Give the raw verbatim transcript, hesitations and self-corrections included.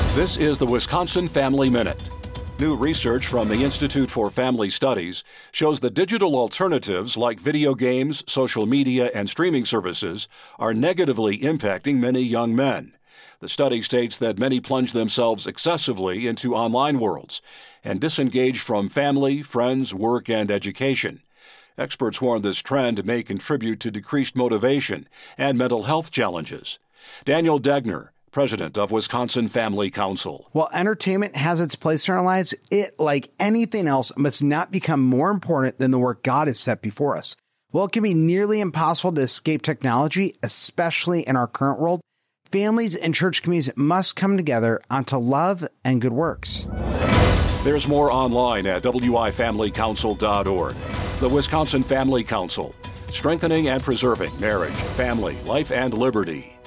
This is the Wisconsin Family Minute. New research from the Institute for Family Studies shows that digital alternatives like video games, social media, and streaming services are negatively impacting many young men. The study states that many plunge themselves excessively into online worlds and disengage from family, friends, work, and education. Experts warn this trend may contribute to decreased motivation and mental health challenges. Daniel Degner, president of Wisconsin Family Council. While entertainment has its place in our lives, it, like anything else, must not become more important than the work God has set before us. While it can be nearly impossible to escape technology, especially in our current world, families and church communities must come together onto love and good works. There's more online at w i family council dot org. The Wisconsin Family Council, strengthening and preserving marriage, family, life, and liberty.